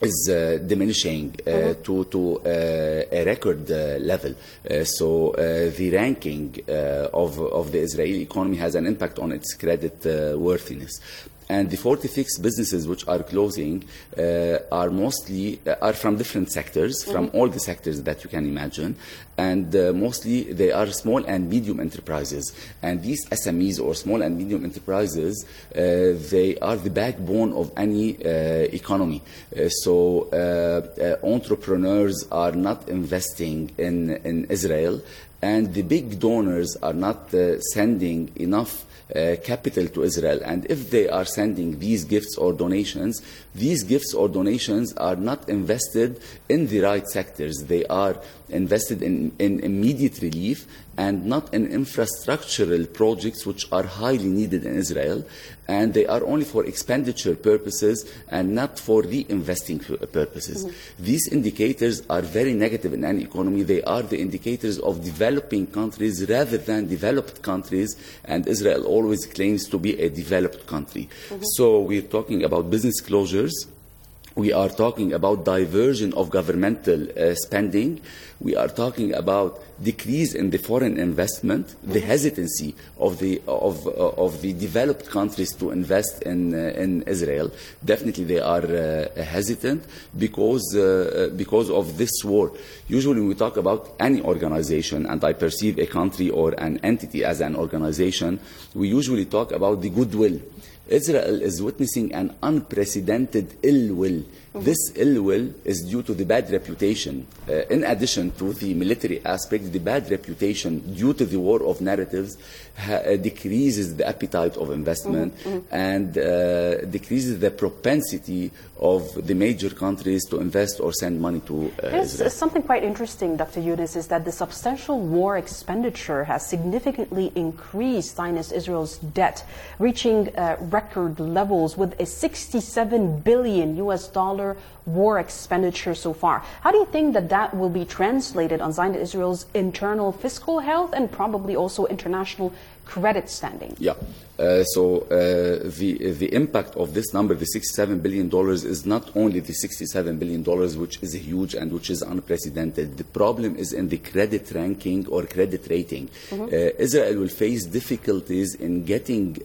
is uh, diminishing uh, mm-hmm. to, to uh, a record uh, level. Uh, so uh, the ranking uh, of, of the Israeli economy has an impact on its credit uh, worthiness. And the forty-six businesses which are closing uh, are mostly uh, are from different sectors, mm-hmm. from all the sectors that you can imagine, and uh, mostly they are small and medium enterprises. And these S M Es or small and medium enterprises, uh, they are the backbone of any uh, economy. Uh, so uh, uh, entrepreneurs are not investing in in Israel, and the big donors are not uh, sending enough Uh, capital to Israel. And if they are sending these gifts or donations, these gifts or donations are not invested in the right sectors. They are invested in, in immediate relief and not in infrastructural projects which are highly needed in Israel. And they are only for expenditure purposes and not for reinvesting purposes. Mm-hmm. These indicators are very negative in any economy. They are the indicators of developing countries rather than developed countries, and Israel always claims to be a developed country. Mm-hmm. So we're talking about business closures. We are talking about diversion of governmental uh, spending. We are talking about decrease in the foreign investment, the hesitancy of the of uh, of the developed countries to invest in uh, in Israel. Definitely, they are uh, hesitant because uh, because of this war. Usually, when we talk about any organization, and I perceive a country or an entity as an organization, we usually talk about the goodwill. Israel is witnessing an unprecedented ill will. Mm-hmm. This ill will is due to the bad reputation. Uh, in addition to the military aspect, the bad reputation due to the war of narratives ha- uh, decreases the appetite of investment mm-hmm. and uh, decreases the propensity of the major countries to invest or send money to uh, There's Israel. Something quite interesting, Doctor Yunus, is that the substantial war expenditure has significantly increased Zionist Israel's debt, reaching uh, record levels with a sixty-seven billion U S dollar war expenditure so far. How do you think that that will be translated on Zionist Israel's internal fiscal health and probably also international credit standing? Yeah. Uh, so uh, the the impact of this number, the sixty-seven billion dollars, is not only the sixty-seven billion dollars, which is huge and which is unprecedented. The problem is in the credit ranking or credit rating. Mm-hmm. Uh, Israel will face difficulties in getting uh,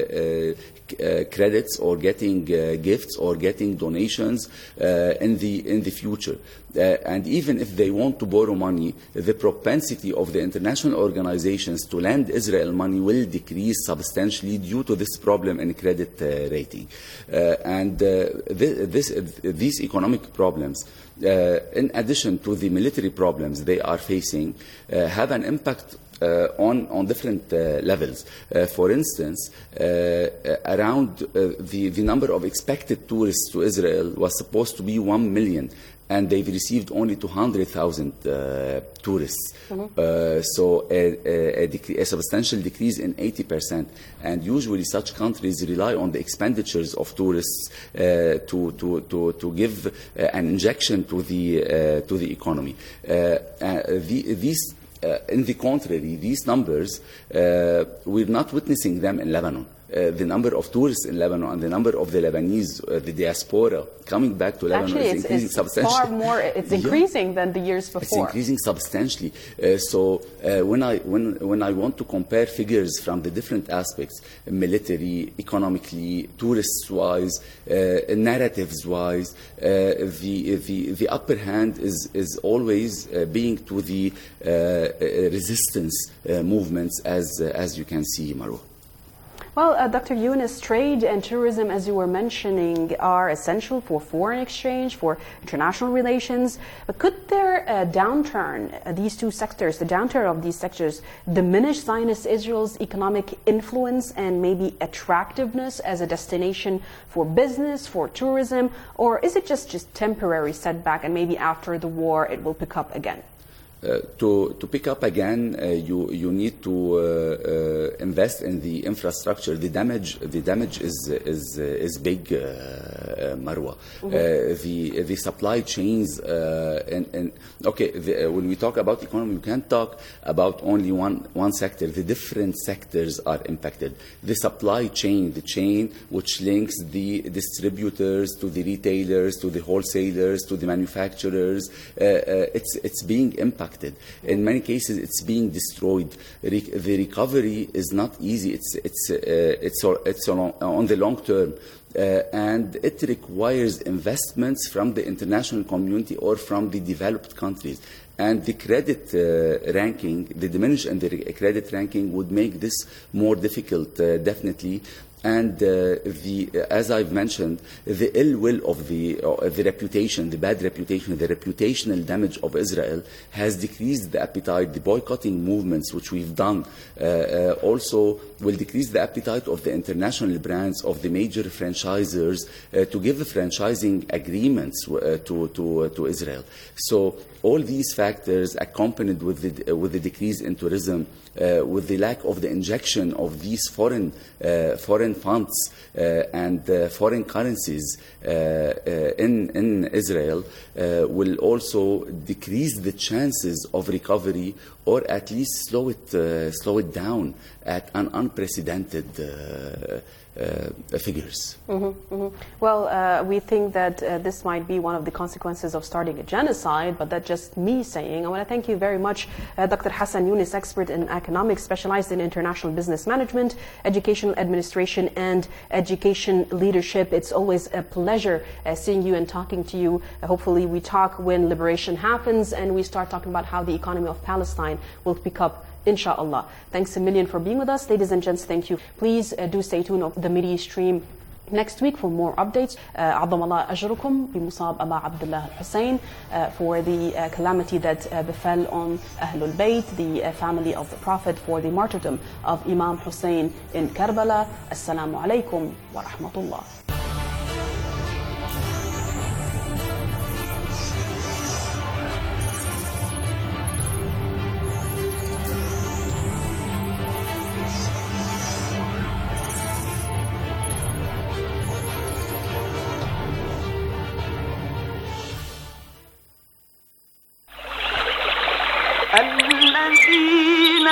uh, Uh, credits or getting uh, gifts or getting donations uh, in the in the future. Uh, and even if they want to borrow money, the propensity of the international organizations to lend Israel money will decrease substantially due to this problem in credit uh, rating. Uh, and uh, this, this, uh, these economic problems, uh, in addition to the military problems they are facing, uh, have an impact Uh, on, on different uh, levels. Uh, for instance, uh, around uh, the, the number of expected tourists to Israel was supposed to be one million, and they've received only two hundred thousand uh, tourists. Mm-hmm. Uh, so a, a, a, decre- a substantial decrease in eighty percent. And usually such countries rely on the expenditures of tourists uh, to, to, to, to give uh, an injection to the, uh, to the economy. Uh, uh, the, these Uh, in the contrary, these numbers, uh, we're not witnessing them in Lebanon. Uh, the number of tourists in Lebanon and the number of the Lebanese, uh, the diaspora, coming back to Lebanon Actually, is it's, increasing it's substantially. Far more, it's increasing yeah. than the years before. It's increasing substantially. Uh, so uh, when I when when I want to compare figures from the different aspects, military, economically, tourists-wise, uh, narratives-wise, uh, the the the upper hand is is always uh, being to the uh, resistance uh, movements, as uh, as you can see, Marwa. Well, uh, Doctor Yunus, trade and tourism, as you were mentioning, are essential for foreign exchange, for international relations. But could their uh, downturn, uh, these two sectors, the downturn of these sectors, diminish Zionist Israel's economic influence and maybe attractiveness as a destination for business, for tourism? Or is it just, just temporary setback and maybe after the war it will pick up again? Uh, to to pick up again, uh, you you need to uh, uh, invest in the infrastructure. The damage the damage is is is big, uh, Marwa. Mm-hmm. Uh, the the supply chains uh, and, and okay. The, uh, when we talk about economy, we can't talk about only one one sector. The different sectors are impacted. The supply chain, the chain which links the distributors to the retailers, to the wholesalers, to the manufacturers, uh, uh, it's it's being impacted. In many cases, it's being destroyed. Re- the recovery is not easy. It's it's uh, it's it's on, on the long term, uh, and it requires investments from the international community or from the developed countries. And the credit uh, ranking, the diminish in the credit ranking would make this more difficult, uh, definitely. And uh, the, uh, as I've mentioned, the ill will of the, uh, the reputation, the bad reputation, the reputational damage of Israel has decreased the appetite. The boycotting movements which we've done uh, uh, also will decrease the appetite of the international brands, of the major franchisers, uh, to give the franchising agreements uh, to, to, uh, to Israel. So all these factors, accompanied with the, uh, with the decrease in tourism, uh, with the lack of the injection of these foreign, uh, foreign funds uh, and uh, foreign currencies uh, uh, in, in Israel, uh, will also decrease the chances of recovery, or at least slow it, uh, slow it down at an unprecedented uh, uh, figures. Mm-hmm, mm-hmm. Well, uh, we think that uh, this might be one of the consequences of starting a genocide, but that's just me saying. I want to thank you very much, uh, Doctor Hassan Yunus, expert in economics, specialized in international business management, educational administration, and education leadership. It's always a pleasure uh, seeing you and talking to you. Uh, hopefully we talk when liberation happens and we start talking about how the economy of Palestine will pick up, inshallah. Thanks a million for being with us. Ladies and gents, thank you. Please uh, do stay tuned of the Midi stream next week for more updates. عظم الله أجركم بمصاب أبا عبد الله الحسين for the uh, calamity that uh, befell on Ahlul Bayt, the uh, family of the Prophet, for the martyrdom of Imam Hussein in Karbala. Assalamu alaikum wa rahmatullah. الذين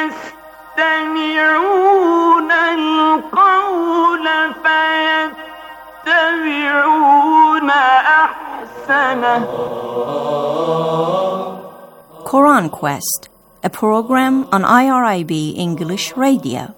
يستمعون القول فيتبعون أحسنه. Quran Quest, a program on I R I B English Radio.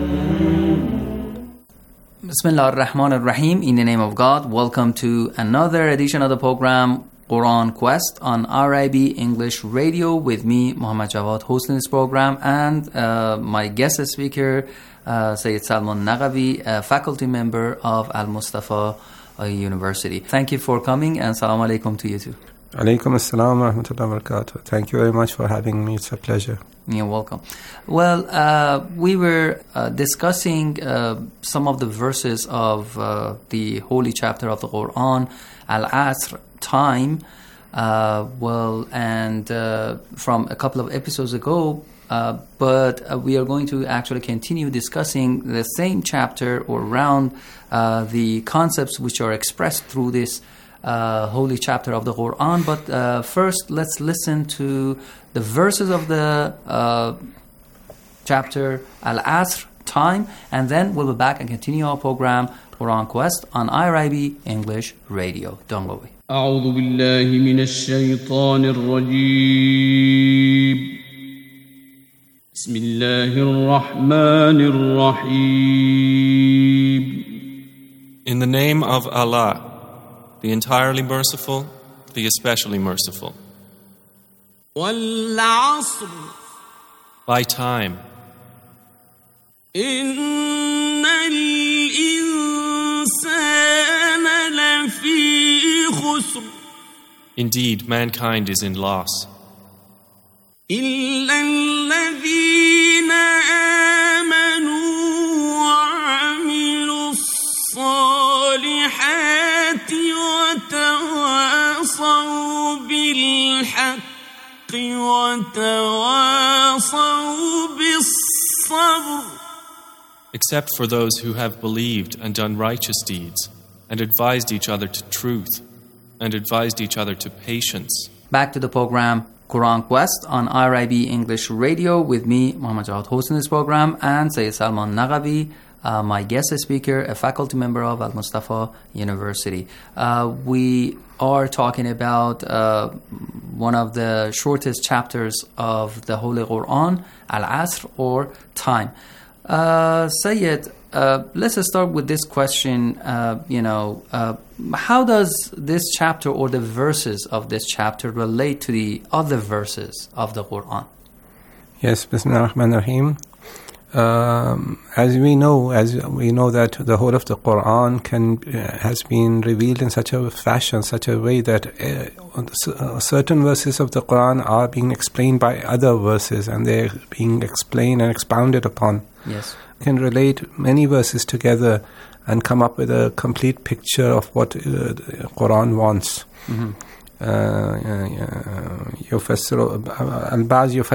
Bismillah ar-Rahman ar-Rahim. In the name of God, welcome to another edition of the program Quran Quest on R I B English Radio, with me, Muhammad Jawad, hosting this program, and uh, my guest speaker, uh, Sayyid Salman Nagavi, a faculty member of Al-Mustafa uh, University. Thank you for coming, and Assalamu alaikum to you too. Alaikum assalam wa rahmatullahi wa barakatuh. Thank you very much for having me. It's a pleasure. You're welcome. Well, uh, we were uh, discussing uh, some of the verses of uh, the holy chapter of the Quran, Al-Asr, time, uh, well, and uh, from a couple of episodes ago, uh, but uh, we are going to actually continue discussing the same chapter, or around uh, the concepts which are expressed through this uh, holy chapter of the Quran. But uh, first, let's listen to the verses of the uh, chapter Al-Asr, time, and then we'll be back and continue our program Quran Quest on I R I B English Radio. Don't go away. أعوذ بالله من الشيطان الرجيم بسم الله الرحمن الرحيم. In the name of Allah, the entirely merciful, the especially merciful. والعصر. By time. إن الإنسان لفي خسر. Indeed, mankind is in loss. إلا الذين آمنوا وعملوا الصالحات وتواصوا بالحق وتواصوا بالصبر. Except for those who have believed and done righteous deeds, and advised each other to truth, and advised each other to patience. Back to the program Quran Quest on I R I B English Radio with me, Muhammad Jawad, hosting this program, and Sayyid Salman Naqabi, uh, my guest speaker, a faculty member of Al Mustafa University. Uh, we are talking about uh, one of the shortest chapters of the Holy Quran, Al-Asr, or time. Uh, Sayyid, uh, let's start with this question. Uh, you know, uh, how does this chapter or the verses of this chapter relate to the other verses of the Quran? Yes, Bismillah ar-Rahman ar-Rahim. Um, as we know, as we know that the whole of the Quran can uh, has been revealed in such a fashion, such a way that uh, certain verses of the Quran are being explained by other verses, and they're being explained and expounded upon. Yes, we can relate many verses together and come up with a complete picture of what uh, the Quran wants. Mm-hmm. Uh, يفسر البعض